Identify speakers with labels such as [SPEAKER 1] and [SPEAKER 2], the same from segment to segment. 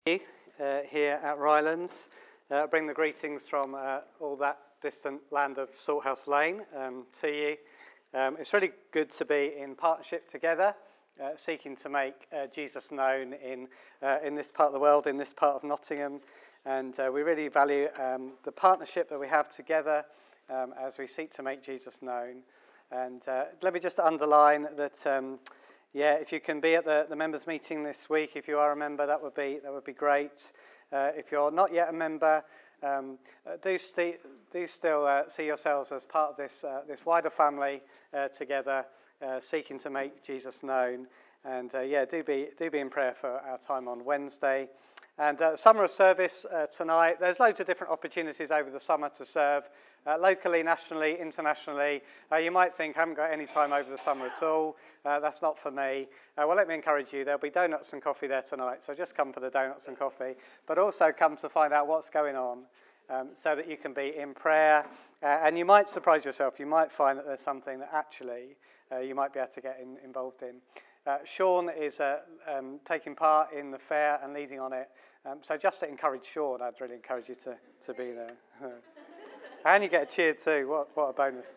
[SPEAKER 1] Here at Rylands. Bring the greetings from all that distant land of Salthouse Lane to you. It's really good to be in partnership together, seeking to make Jesus known in this part of the world, in this part of Nottingham. And we really value the partnership that we have together as we seek to make Jesus known. And let me just underline that if you can be at the members' meeting this week, if you are a member, that would be great. If you're not yet a member, do still see yourselves as part of this wider family together, seeking to make Jesus known. And do be in prayer for our time on Wednesday. And summer of service tonight. There's loads of different opportunities over the summer to serve. Locally, nationally, internationally. You might think, I haven't got any time over the summer at all. That's not for me. Well, let me encourage you. There'll be donuts and coffee there tonight, so just come for the donuts and coffee. But also come to find out what's going on so that you can be in prayer. And you might surprise yourself. You might find that there's something that actually you might be able to get involved in. Sean is taking part in the fair and leading on it. So just to encourage Sean, I'd really encourage you to be there. And you get a cheer too. What a bonus.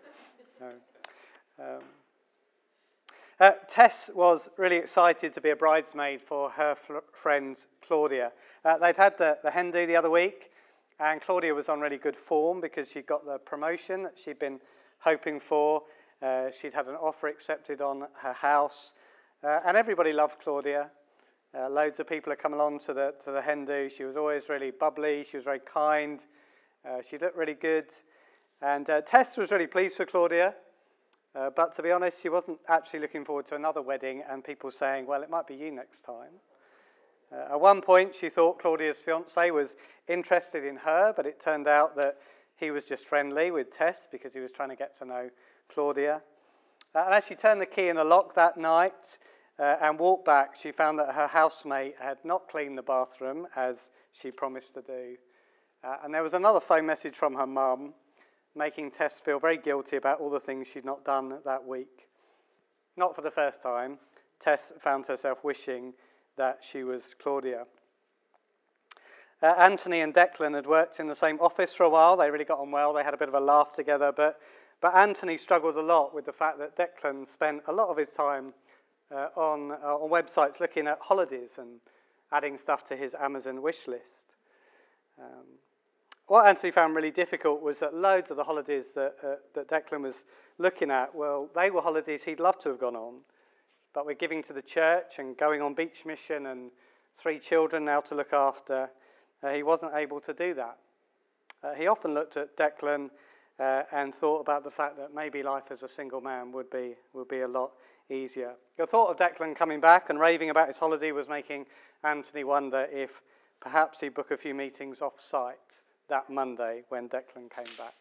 [SPEAKER 1] Tess was really excited to be a bridesmaid for her friend Claudia. They'd had the hen do the other week, and Claudia was on really good form because she got the promotion that she'd been hoping for. She'd had an offer accepted on her house, and everybody loved Claudia. Loads of people had come along to the hen do. She was always really bubbly. She was very kind. She looked really good. And Tess was really pleased for Claudia. But to be honest, she wasn't actually looking forward to another wedding and people saying, well, it might be you next time. At one point, she thought Claudia's fiancé was interested in her, but it turned out that he was just friendly with Tess because he was trying to get to know Claudia. And as she turned the key in the lock that night and walked back, she found that her housemate had not cleaned the bathroom as she promised to do. And there was another phone message from her mum, making Tess feel very guilty about all the things she'd not done that week. Not for the first time, Tess found herself wishing that she was Claudia. Anthony and Declan had worked in the same office for a while. They really got on well. They had a bit of a laugh together. But Anthony struggled a lot with the fact that Declan spent a lot of his time on websites looking at holidays and adding stuff to his Amazon wish list. What Anthony found really difficult was that loads of the holidays that Declan was looking at, well, they were holidays he'd love to have gone on, but with giving to the church and going on beach mission and 3 children now to look after, he wasn't able to do that. He often looked at Declan and thought about the fact that maybe life as a single man would be a lot easier. The thought of Declan coming back and raving about his holiday was making Anthony wonder if perhaps he'd book a few meetings off-site that Monday when Declan came back.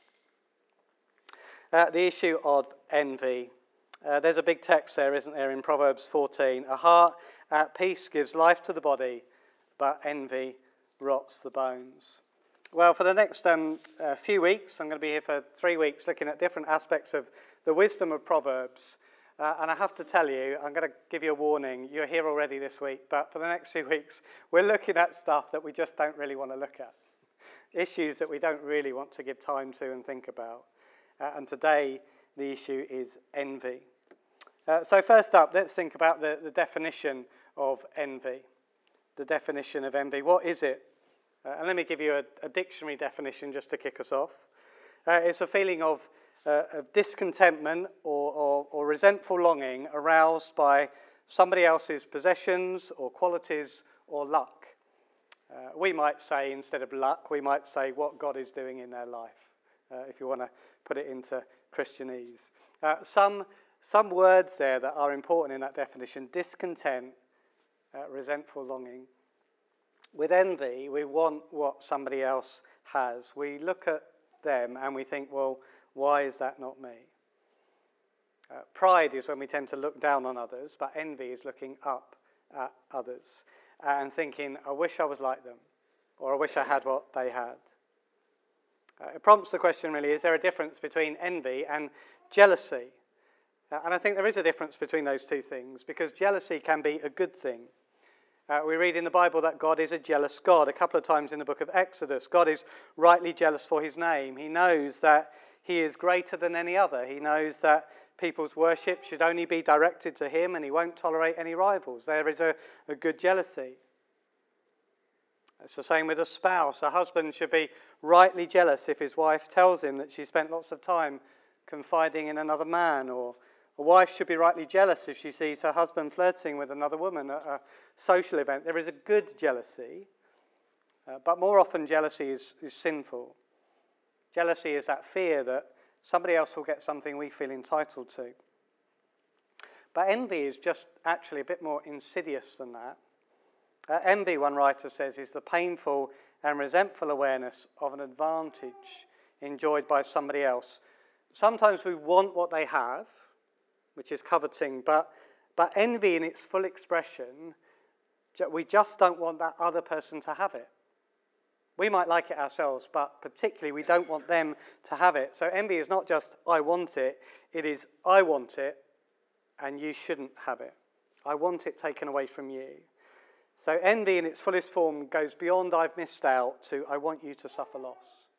[SPEAKER 1] The issue of envy. There's a big text there, isn't there, in Proverbs 14. A heart at peace gives life to the body, but envy rots the bones. Well, for the next few weeks, I'm going to be here for 3 weeks looking at different aspects of the wisdom of Proverbs. And I have to tell you, I'm going to give you a warning. You're here already this week, but for the next few weeks, we're looking at stuff that we just don't really want to look at. Issues that we don't really want to give time to and think about. And today, the issue is envy. So first up, let's think about the definition of envy. The definition of envy. What is it? And let me give you a dictionary definition just to kick us off. It's a feeling of discontentment or resentful longing aroused by somebody else's possessions or qualities or luck. We might say, instead of luck, we might say what God is doing in their life, if you want to put it into Christianese. Some words there that are important in that definition: discontent, resentful longing. With envy, we want what somebody else has. We look at them and we think, well, why is that not me? Pride is when we tend to look down on others, but envy is looking up at others and thinking, I wish I was like them, or I wish I had what they had. It prompts the question really, is there a difference between envy and jealousy? And I think there is a difference between those two things, because jealousy can be a good thing. We read in the Bible that God is a jealous God. A couple of times in the book of Exodus, God is rightly jealous for his name. He knows that he is greater than any other. He knows that people's worship should only be directed to him, and he won't tolerate any rivals. There is a good jealousy. It's the same with a spouse. A husband should be rightly jealous if his wife tells him that she spent lots of time confiding in another man, or a wife should be rightly jealous if she sees her husband flirting with another woman at a social event. There is a good jealousy, but more often jealousy is sinful. Jealousy is that fear that somebody else will get something we feel entitled to. But envy is just actually a bit more insidious than that. Envy, one writer says, is the painful and resentful awareness of an advantage enjoyed by somebody else. Sometimes we want what they have, which is coveting, but envy in its full expression, we just don't want that other person to have it. We might like it ourselves, but particularly we don't want them to have it. So envy is not just I want it, it is I want it and you shouldn't have it. I want it taken away from you. So envy in its fullest form goes beyond I've missed out to I want you to suffer loss.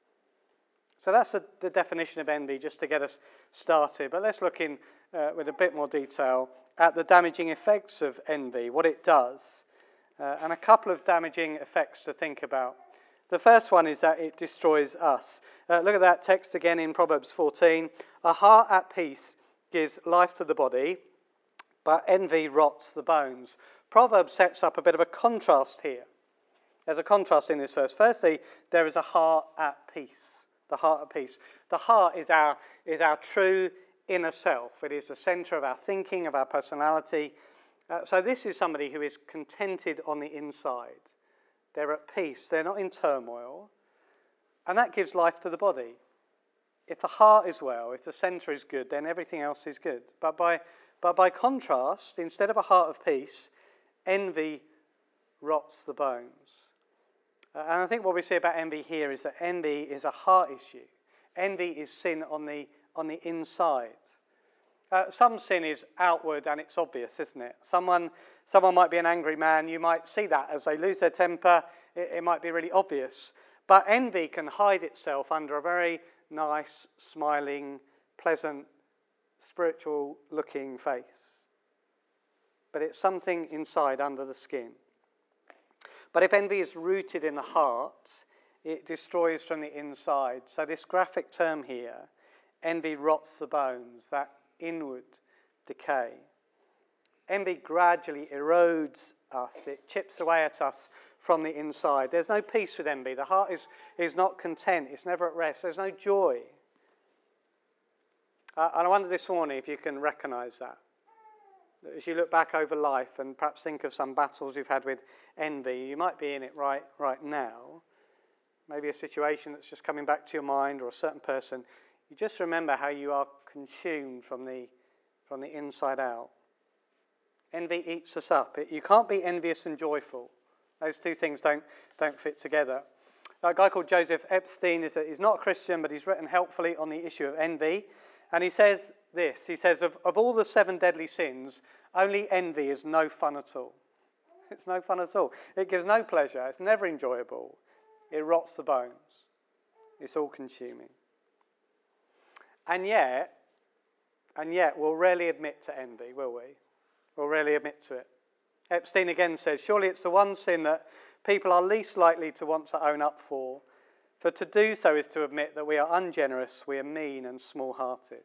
[SPEAKER 1] So that's the definition of envy, just to get us started. But let's look in with a bit more detail at the damaging effects of envy, what it does, and a couple of damaging effects to think about. The first one is that it destroys us. Look at that text again in Proverbs 14. A heart at peace gives life to the body, but envy rots the bones. Proverbs sets up a bit of a contrast here. There's a contrast in this verse. Firstly, there is a heart at peace. The heart at peace. The heart is our true inner self. It is the centre of our thinking, of our personality. So this is somebody who is contented on the inside. They're at peace. They're not in turmoil. And that gives life to the body. If the heart is well, if the centre is good, then everything else is good. But by contrast, instead of a heart of peace, envy rots the bones. And I think what we see about envy here is that envy is a heart issue. Envy is sin on the inside. Some sin is outward and it's obvious, isn't it? Someone might be an angry man. You might see that as they lose their temper. It might be really obvious. But envy can hide itself under a very nice, smiling, pleasant, spiritual-looking face. But it's something inside under the skin. But if envy is rooted in the heart, it destroys from the inside. So this graphic term here, envy rots the bones, that inward decay. Envy gradually erodes us. It chips away at us from the inside. There's no peace with envy. The heart is not content. It's never at rest. There's no joy. And I wonder this morning if you can recognise that. As you look back over life and perhaps think of some battles you've had with envy, you might be in it right now. Maybe a situation that's just coming back to your mind, or a certain person. You just remember how you are consumed from the inside out. Envy eats us up. You can't be envious and joyful. Those two things don't fit together. A guy called Joseph Epstein is not a Christian, but he's written helpfully on the issue of envy. And he says this. He says, of all the 7 deadly sins, only envy is no fun at all. It's no fun at all. It gives no pleasure. It's never enjoyable. It rots the bones. It's all consuming. And yet we'll rarely admit to envy, will we? We'll rarely admit to it. Epstein again says, surely it's the one sin that people are least likely to want to own up for to do so is to admit that we are ungenerous, we are mean and small-hearted.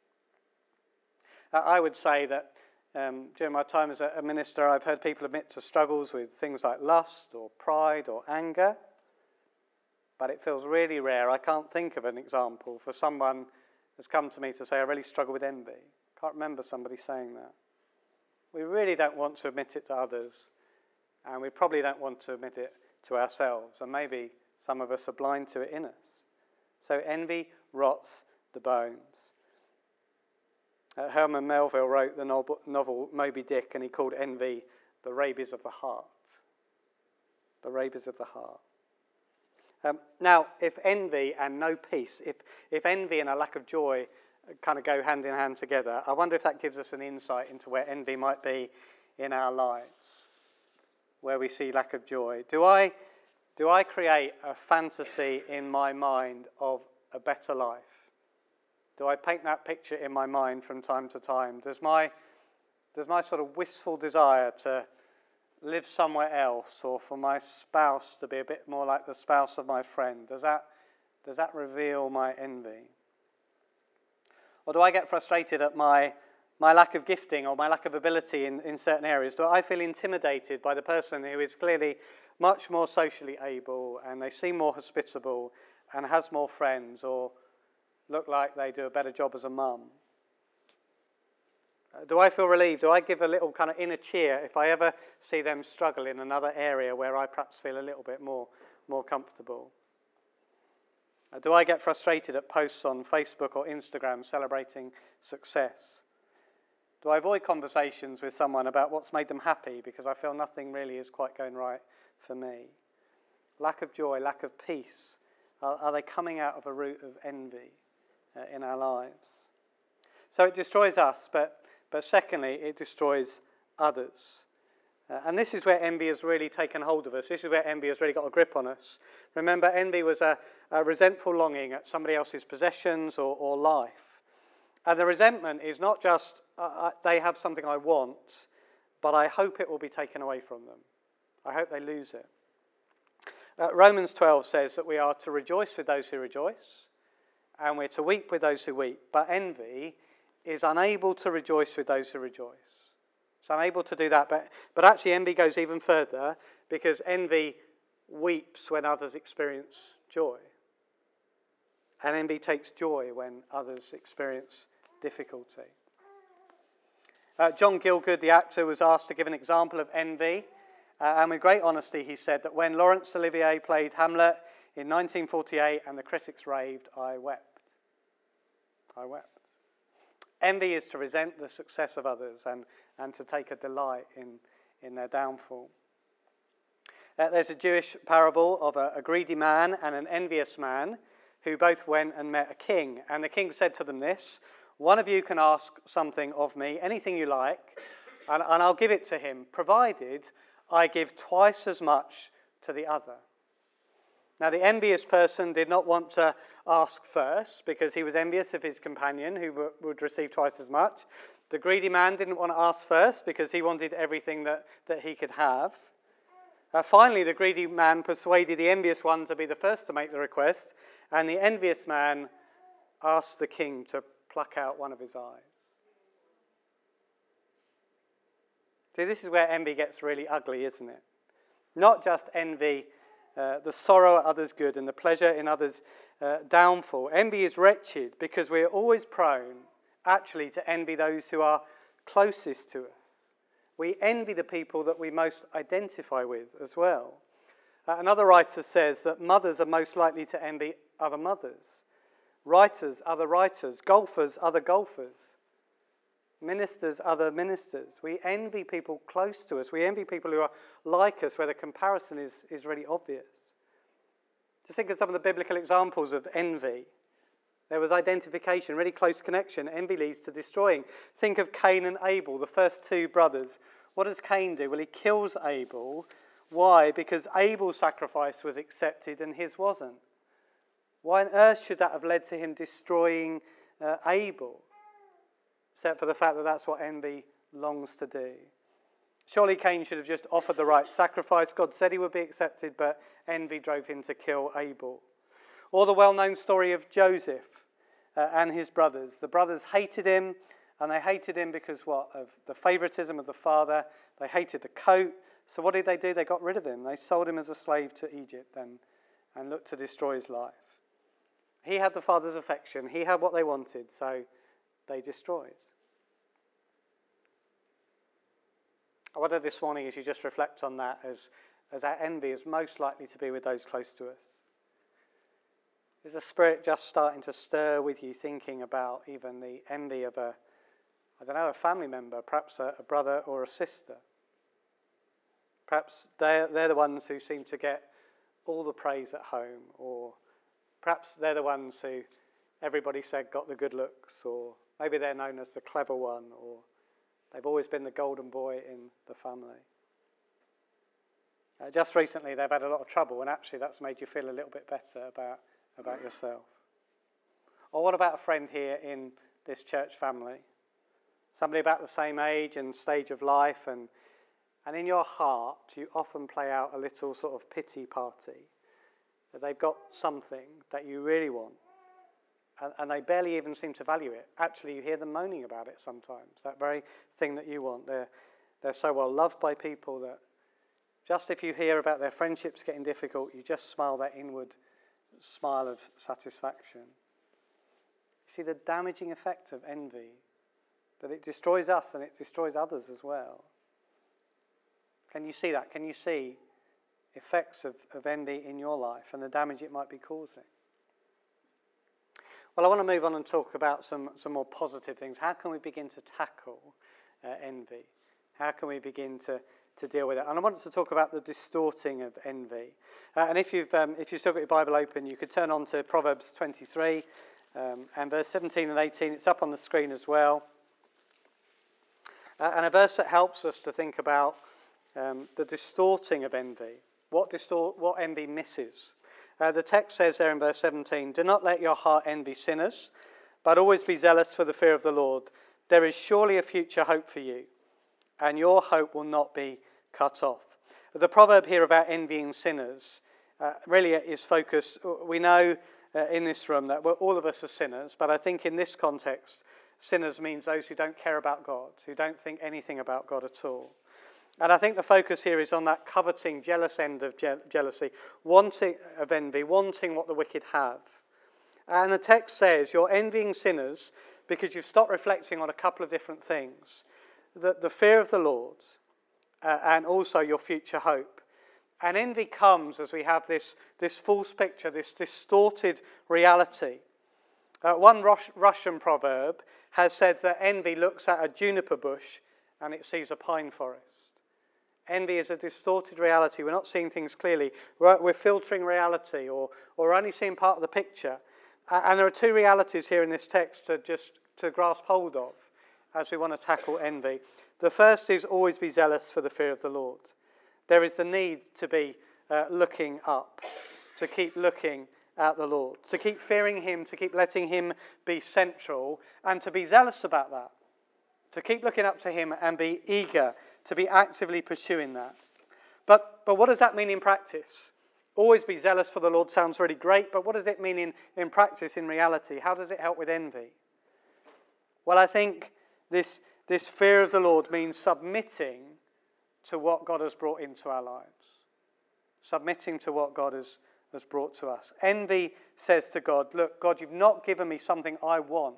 [SPEAKER 1] I would say that during my time as a minister, I've heard people admit to struggles with things like lust or pride or anger, but it feels really rare. I can't think of an example for someone who's come to me to say, I really struggle with envy. I can't remember somebody saying that. We really don't want to admit it to others, and we probably don't want to admit it to ourselves, and maybe some of us are blind to it in us. So envy rots the bones. Herman Melville wrote the novel Moby Dick, and he called envy the rabies of the heart. The rabies of the heart. Now, if envy and no peace, if envy and a lack of joy kind of go hand in hand together, I wonder if that gives us an insight into where envy might be in our lives. where we see lack of joy? Do I create a fantasy in my mind of a better life? Do I paint that picture in my mind from time to time? Does my sort of wistful desire to live somewhere else, or for my spouse to be a bit more like the spouse of my friend, does that reveal my envy? Or do I get frustrated at my lack of gifting or my lack of ability in certain areas? Do I feel intimidated by the person who is clearly much more socially able, and they seem more hospitable and has more friends, or look like they do a better job as a mum? Do I feel relieved? Do I give a little kind of inner cheer if I ever see them struggle in another area where I perhaps feel a little bit more comfortable? Do I get frustrated at posts on Facebook or Instagram celebrating success? Do I avoid conversations with someone about what's made them happy because I feel nothing really is quite going right for me? Lack of joy, lack of peace, are they coming out of a root of envy in our lives? So it destroys us, but secondly, it destroys others. And this is where envy has really taken hold of us. This is where envy has really got a grip on us. Remember, envy was a resentful longing at somebody else's possessions or life. And the resentment is not just, they have something I want, but I hope it will be taken away from them. I hope they lose it. Romans 12 says that we are to rejoice with those who rejoice, and we're to weep with those who weep. But envy is unable to rejoice with those who rejoice. It's unable to do that. But actually envy goes even further, because envy weeps when others experience joy. And envy takes joy when others experience difficulty. John Gielgud, the actor, was asked to give an example of envy. And with great honesty, he said that when Laurence Olivier played Hamlet in 1948 and the critics raved, I wept. I wept. Envy is to resent the success of others and to take a delight in their downfall. There's a Jewish parable of a greedy man and an envious man who both went and met a king. And the king said to them this: one of you can ask something of me, anything you like, and I'll give it to him, provided I give twice as much to the other. Now, the envious person did not want to ask first because he was envious of his companion who would receive twice as much. The greedy man didn't want to ask first because he wanted everything that he could have. Finally, the greedy man persuaded the envious one to be the first to make the request, and the envious man asked the king to pluck out one of his eyes. See, this is where envy gets really ugly, isn't it? Not just envy, the sorrow at others' good and the pleasure in others' downfall. Envy is wretched because we're always prone, actually, to envy those who are closest to us. We envy the people that we most identify with as well. Another writer says that mothers are most likely to envy other mothers. Writers, other writers. Golfers, other golfers. Ministers, other ministers. We envy people close to us. We envy people who are like us, where the comparison is really obvious. Just think of some of the biblical examples of envy. There was identification, really close connection. Envy leads to destroying. Think of Cain and Abel, the first two brothers. What does Cain do? Well, he kills Abel. Why? Because Abel's sacrifice was accepted and his wasn't. Why on earth should that have led to him destroying Abel? Except for the fact that that's what envy longs to do. Surely Cain should have just offered the right sacrifice. God said he would be accepted, but envy drove him to kill Abel. Or the well-known story of Joseph and his brothers. The brothers hated him, and they hated him because what? Of the favoritism of the father. They hated the coat. So what did they do? They got rid of him. They sold him as a slave to Egypt and looked to destroy his life. He had the father's affection. He had what they wanted, so they destroyed. I wonder this morning, as you just reflect on that, as our envy is most likely to be with those close to us. Is the Spirit just starting to stir with you, thinking about even the envy of a family member, perhaps a brother or a sister? Perhaps they're the ones who seem to get all the praise at home, or perhaps they're the ones who everybody said got the good looks, or maybe they're known as the clever one, or they've always been the golden boy in the family. Just recently they've had a lot of trouble, and actually that's made you feel a little bit better about yourself. Or what about a friend here in this church family? Somebody about the same age and stage of life, and in your heart you often play out a little sort of pity party. That they've got something that you really want, and they barely even seem to value it. Actually, you hear them moaning about it sometimes, that very thing that you want. They're so well loved by people that just if you hear about their friendships getting difficult, you just smile that inward smile of satisfaction. You see the damaging effect of envy, that it destroys us and it destroys others as well. Can you see that? Can you see effects of envy in your life and the damage it might be causing? Well, I want to move on and talk about some more positive things. How can we begin to tackle envy? How can we begin to deal with it? And I wanted to talk about the distorting of envy. And if you've still got your Bible open, you could turn on to Proverbs 23 and verse 17 and 18. It's up on the screen as well. And a verse that helps us to think about the distorting of envy. What envy misses. The text says there in verse 17, "Do not let your heart envy sinners, but always be zealous for the fear of the Lord. There is surely a future hope for you, and your hope will not be cut off." The proverb here about envying sinners really is focused. We know in this room that all of us are sinners, but I think in this context, sinners means those who don't care about God, who don't think anything about God at all. And I think the focus here is on that coveting, jealous end of jealousy, wanting of envy, wanting what the wicked have. And the text says you're envying sinners because you've stopped reflecting on a couple of different things. The fear of the Lord and also your future hope. And envy comes as we have this false picture, this distorted reality. One Russian proverb has said that envy looks at a juniper bush and it sees a pine forest. Envy is a distorted reality. We're not seeing things clearly. We're filtering reality or only seeing part of the picture. And there are two realities here in this text to grasp hold of as we want to tackle envy. The first is always be zealous for the fear of the Lord. There is the need to be looking up, to keep looking at the Lord, to keep fearing him, to keep letting him be central, and to be zealous about that. To keep looking up to him and be eager to be actively pursuing that. But what does that mean in practice? Always be zealous for the Lord sounds really great, but what does it mean in practice, in reality? How does it help with envy? Well, I think this fear of the Lord means submitting to what God has brought into our lives. Submitting to what God has brought to us. Envy says to God, look, God, you've not given me something I want.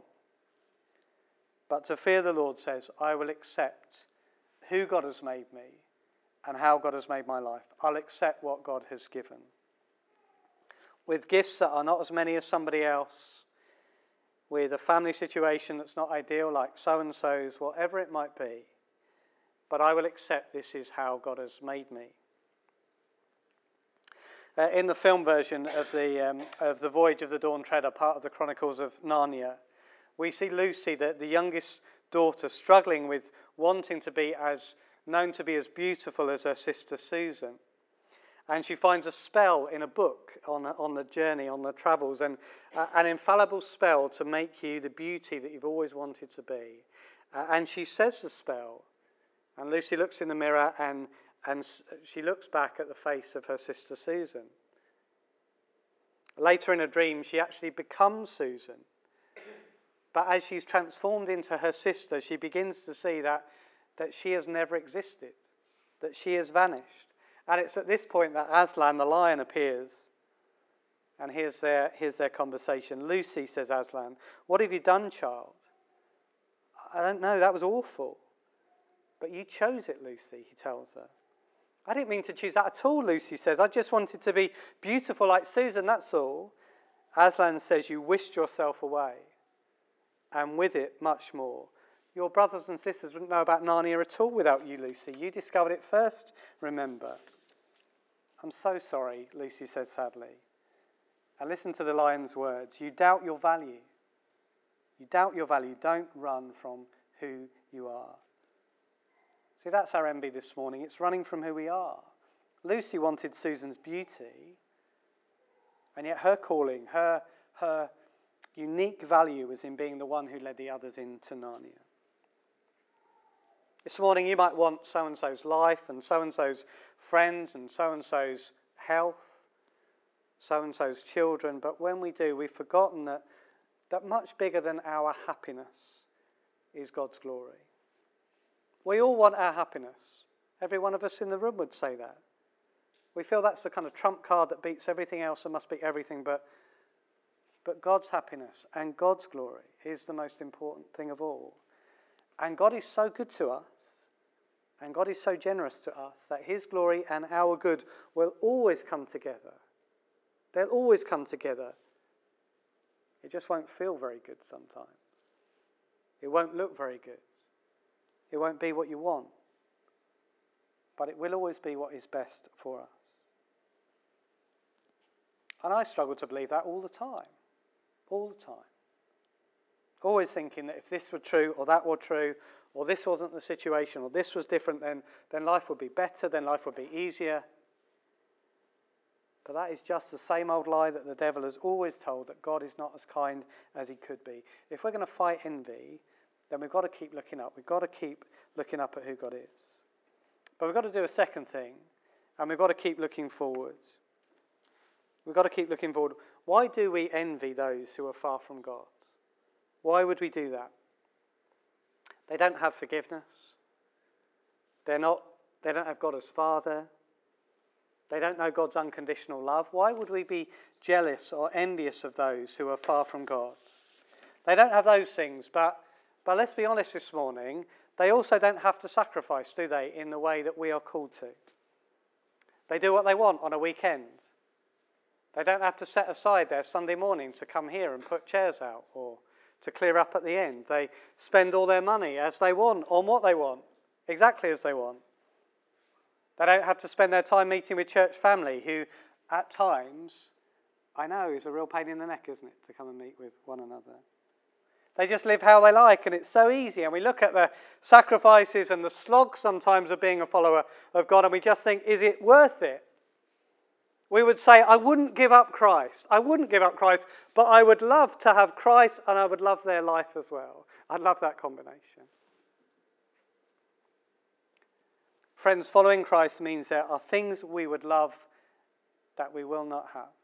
[SPEAKER 1] But to fear the Lord says, I will accept who God has made me and how God has made my life. I'll accept what God has given. With gifts that are not as many as somebody else, with a family situation that's not ideal like so-and-so's, whatever it might be, but I will accept this is how God has made me. In the film version of the Voyage of the Dawn Treader, part of the Chronicles of Narnia, we see Lucy, the youngest daughter, struggling with wanting to be known to be as beautiful as her sister Susan. And she finds a spell in a book on the journey, on the travels, and an infallible spell to make you the beauty that you've always wanted to be. And she says the spell, and Lucy looks in the mirror and she looks back at the face of her sister Susan. Later in a dream, she actually becomes Susan. But as she's transformed into her sister, she begins to see that she has never existed, that she has vanished. And it's at this point that Aslan, the lion, appears. And here's their conversation. Lucy, says Aslan, what have you done, child? I don't know, that was awful. But you chose it, Lucy, he tells her. I didn't mean to choose that at all, Lucy says. I just wanted to be beautiful like Susan, that's all. Aslan says, you wished yourself away. And with it, much more. Your brothers and sisters wouldn't know about Narnia at all without you, Lucy. You discovered it first, remember. I'm so sorry, Lucy says sadly. And listen to the lion's words. You doubt your value. You doubt your value. Don't run from who you are. See, that's our envy this morning. It's running from who we are. Lucy wanted Susan's beauty, and yet her calling, her unique value was in being the one who led the others into Narnia. This morning you might want so-and-so's life and so-and-so's friends and so-and-so's health, so-and-so's children, but when we do, we've forgotten that much bigger than our happiness is God's glory. We all want our happiness. Every one of us in the room would say that. We feel that's the kind of trump card that beats everything else and must beat everything, but God's happiness and God's glory is the most important thing of all. And God is so good to us, and God is so generous to us, that his glory and our good will always come together. They'll always come together. It just won't feel very good sometimes. It won't look very good. It won't be what you want. But it will always be what is best for us. And I struggle to believe that all the time. All the time. Always thinking that if this were true, or that were true, or this wasn't the situation, or this was different, then life would be better, then life would be easier. But that is just the same old lie that the devil has always told, that God is not as kind as he could be. If we're going to fight envy, then we've got to keep looking up. We've got to keep looking up at who God is. But we've got to do a second thing, and we've got to keep looking forward. We've got to keep looking forward. Why do we envy those who are far from God? Why would we do that? They don't have forgiveness. They don't have God as Father. They don't know God's unconditional love. Why would we be jealous or envious of those who are far from God? They don't have those things, but let's be honest this morning, they also don't have to sacrifice, do they, in the way that we are called to. They do what they want on a weekend. They don't have to set aside their Sunday morning to come here and put chairs out or to clear up at the end. They spend all their money as they want, on what they want, exactly as they want. They don't have to spend their time meeting with church family, who at times, I know, is a real pain in the neck, isn't it, to come and meet with one another. They just live how they like, and it's so easy. And we look at the sacrifices and the slog sometimes of being a follower of God, and we just think, is it worth it? We would say, I wouldn't give up Christ. I wouldn't give up Christ, but I would love to have Christ, and I would love their life as well. I'd love that combination. Friends, following Christ means there are things we would love that we will not have.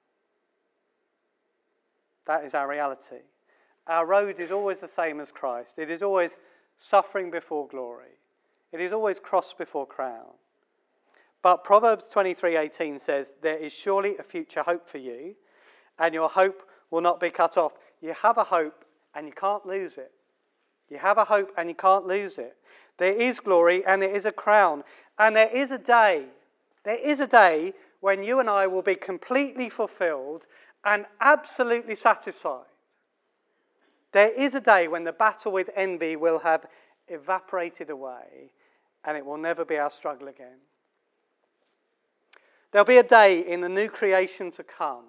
[SPEAKER 1] That is our reality. Our road is always the same as Christ. It is always suffering before glory. It is always cross before crown. But Proverbs 23:18 says, there is surely a future hope for you, and your hope will not be cut off. You have a hope, and you can't lose it. You have a hope, and you can't lose it. There is glory, and there is a crown. And there is a day when you and I will be completely fulfilled and absolutely satisfied. There is a day when the battle with envy will have evaporated away, and it will never be our struggle again. There'll be a day in the new creation to come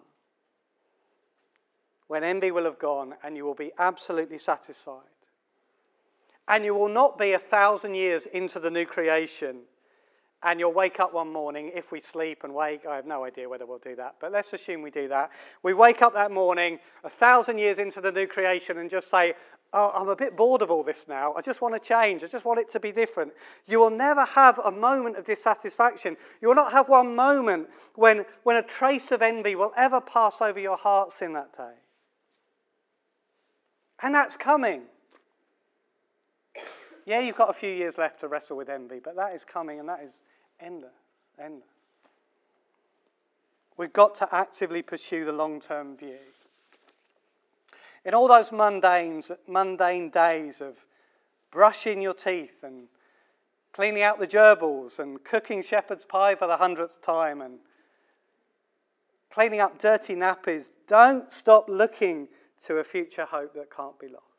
[SPEAKER 1] when envy will have gone and you will be absolutely satisfied. And you will not be 1,000 years into the new creation and you'll wake up one morning, if we sleep and wake, I have no idea whether we'll do that, but let's assume we do that. We wake up that morning 1,000 years into the new creation and just say, oh, I'm a bit bored of all this now. I just want to change. I just want it to be different. You will never have a moment of dissatisfaction. You will not have one moment when a trace of envy will ever pass over your hearts in that day. And that's coming. Yeah, you've got a few years left to wrestle with envy, but that is coming, and that is endless. We've got to actively pursue the long-term view. In all those mundane days of brushing your teeth and cleaning out the gerbils and cooking shepherd's pie for the 100th time and cleaning up dirty nappies, don't stop looking to a future hope that can't be lost.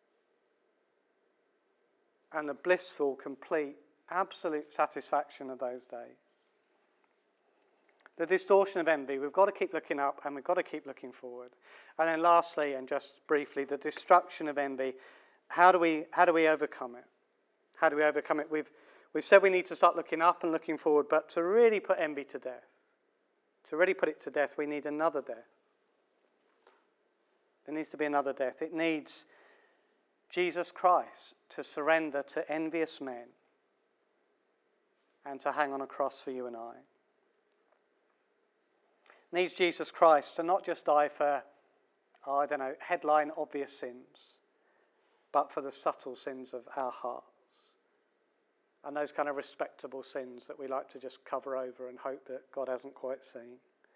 [SPEAKER 1] And the blissful, complete, absolute satisfaction of those days. The distortion of envy, we've got to keep looking up and we've got to keep looking forward. And then lastly, and just briefly, the destruction of envy. How do we overcome it? How do we overcome it? we've said we need to start looking up and looking forward, but to really put envy to death, to really put it to death, we need another death. There needs to be another death. It needs Jesus Christ to surrender to envious men and to hang on a cross for you and I. It needs Jesus Christ to not just die for, headline obvious sins, but for the subtle sins of our hearts. And those kind of respectable sins that we like to just cover over and hope that God hasn't quite seen.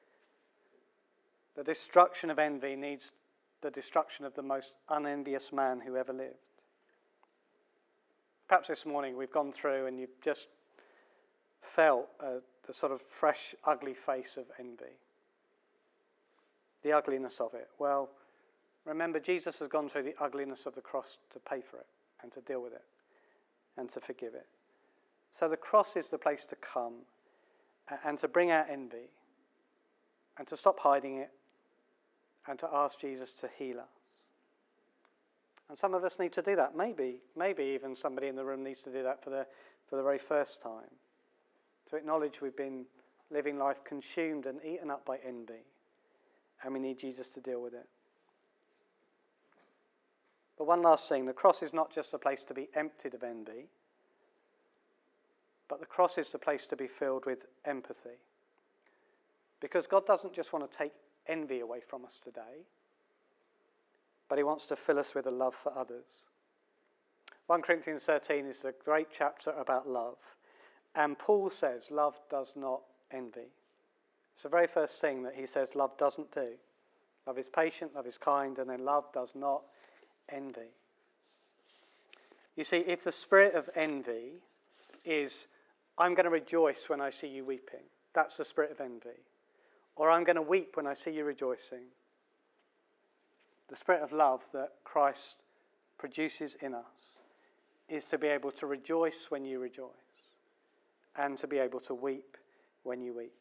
[SPEAKER 1] The destruction of envy needs the destruction of the most unenvious man who ever lived. Perhaps this morning we've gone through and you've just felt the sort of fresh, ugly face of envy. The ugliness of it. Well, remember, Jesus has gone through the ugliness of the cross to pay for it and to deal with it and to forgive it. So the cross is the place to come and to bring out envy and to stop hiding it and to ask Jesus to heal us. And some of us need to do that. Maybe even somebody in the room needs to do that for the very first time. To acknowledge we've been living life consumed and eaten up by envy. And we need Jesus to deal with it. But one last thing, the cross is not just a place to be emptied of envy, but the cross is the place to be filled with empathy. Because God doesn't just want to take envy away from us today, but he wants to fill us with a love for others. 1 Corinthians 13 is a great chapter about love. And Paul says love does not envy. It's the very first thing that he says love doesn't do. Love is patient, love is kind, and then love does not envy. You see, if the spirit of envy is, I'm going to rejoice when I see you weeping, that's the spirit of envy. Or I'm going to weep when I see you rejoicing. The spirit of love that Christ produces in us is to be able to rejoice when you rejoice and to be able to weep when you weep.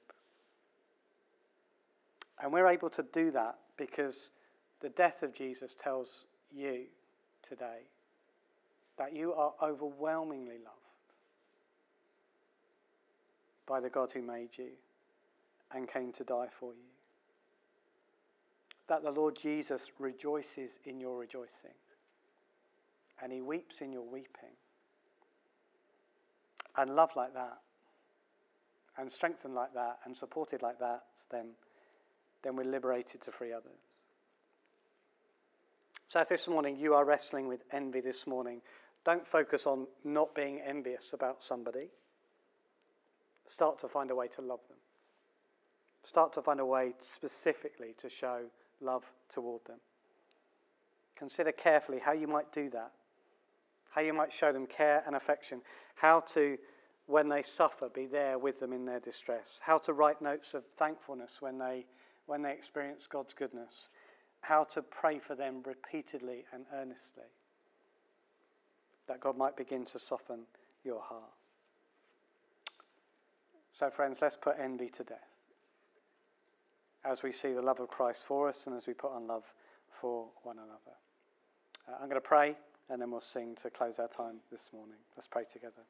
[SPEAKER 1] And we're able to do that because the death of Jesus tells you today that you are overwhelmingly loved by the God who made you and came to die for you. That the Lord Jesus rejoices in your rejoicing and he weeps in your weeping. And love like that and strengthened like that and supported like that, then we're liberated to free others. So if this morning you are wrestling with envy this morning, don't focus on not being envious about somebody. Start to find a way to love them. Start to find a way specifically to show love toward them. Consider carefully how you might do that. How you might show them care and affection. How to, when they suffer, be there with them in their distress. How to write notes of thankfulness when they experience God's goodness. How to pray for them repeatedly and earnestly. That God might begin to soften your heart. So friends, let's put envy to death as we see the love of Christ for us and as we put on love for one another. I'm going to pray and then we'll sing to close our time this morning. Let's pray together.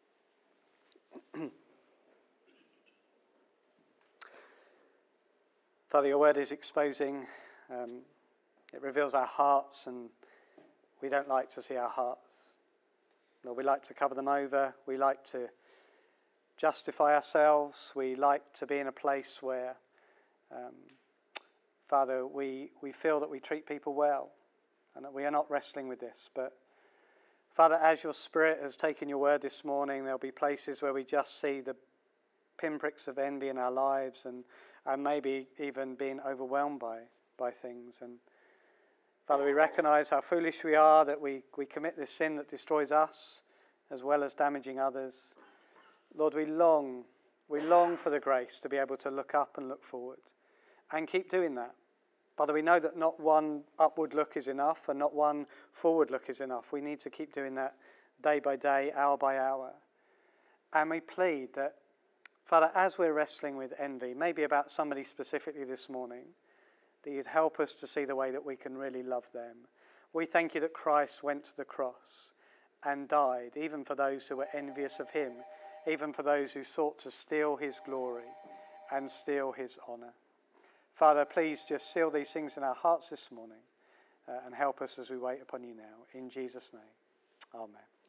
[SPEAKER 1] Father, your word is exposing. It reveals our hearts, and we don't like to see our hearts. Lord, we like to cover them over. We like to justify ourselves. We like to be in a place where, Father, we feel that we treat people well and that we are not wrestling with this. But, Father, as your Spirit has taken your word this morning, there'll be places where we just see the pinpricks of envy in our lives and maybe even being overwhelmed by things. And Father, we recognise how foolish we are, that we commit this sin that destroys us as well as damaging others. Lord, we long for the grace to be able to look up and look forward and keep doing that. Father, we know that not one upward look is enough and not one forward look is enough. We need to keep doing that day by day, hour by hour. And we plead that, Father, as we're wrestling with envy, maybe about somebody specifically this morning, that you'd help us to see the way that we can really love them. We thank you that Christ went to the cross and died, even for those who were envious of him, even for those who sought to steal his glory and steal his honour. Father, please just seal these things in our hearts this morning and help us as we wait upon you now. In Jesus' name, amen.